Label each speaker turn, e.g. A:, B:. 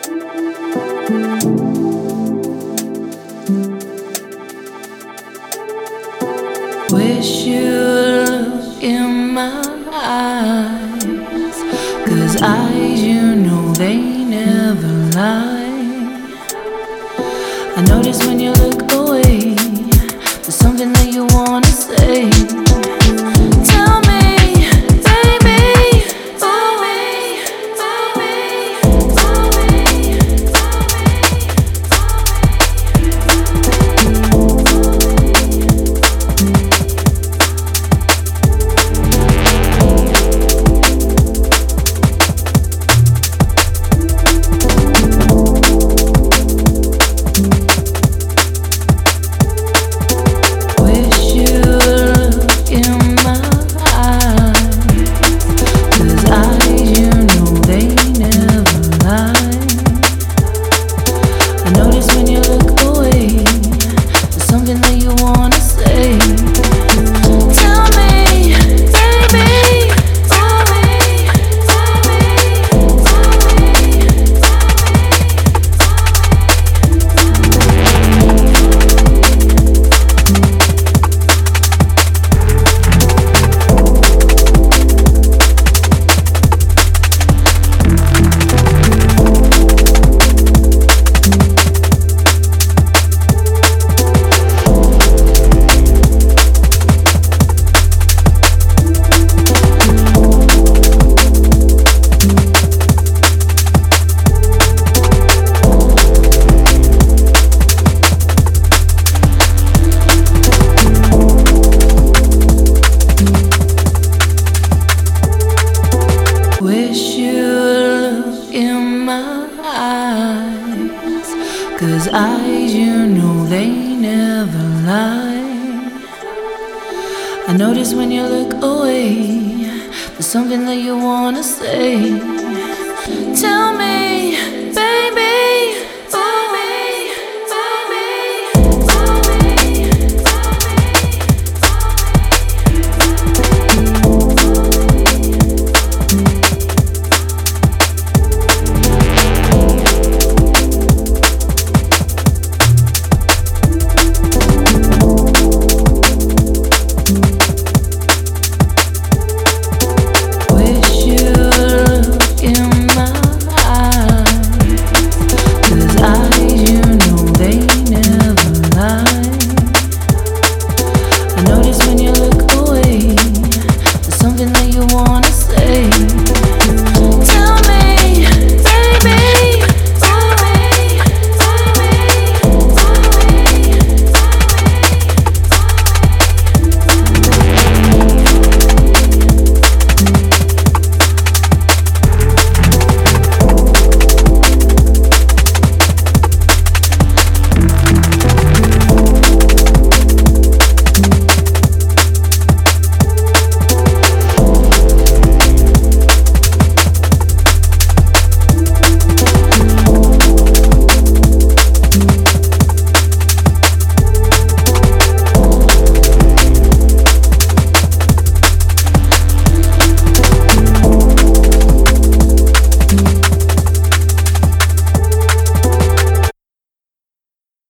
A: Wish you look in my eyes, 'cause eyes, you know, they never lie. I notice when you look away, there's something that you wanna say. Tell me, baby, tell me, baby, tell me, wish you look in my eyes, 'cause eyes, you know, they never lie. I notice when you look away, there's something that you wanna say. Tell me,